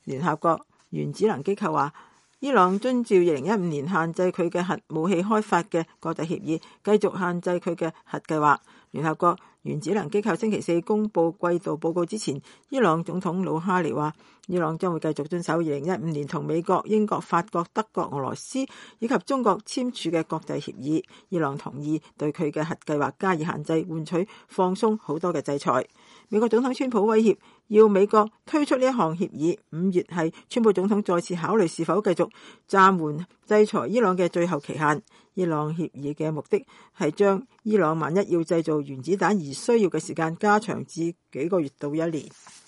聯合國原子能機構話，伊朗遵照2015年限制佢嘅核武器開發嘅國際協議，繼續限制佢嘅核計劃。聯合國原子能機構星期四公佈季度報告之前，伊朗總統魯哈尼話，伊朗將會繼續遵守2015年同美國、英國、法國、德國、俄羅斯以及中國簽署嘅國際協議。伊朗同意對佢嘅核計劃加以限制，換取放鬆好多嘅制裁。美國總統川普威脅要美國推出呢一項協議。5月係川普總統再次考慮是否繼續暫緩制裁伊朗嘅最後期限。伊朗協議嘅目的係將伊朗萬一要製造原子彈而需要嘅時間加長至幾個月到1年。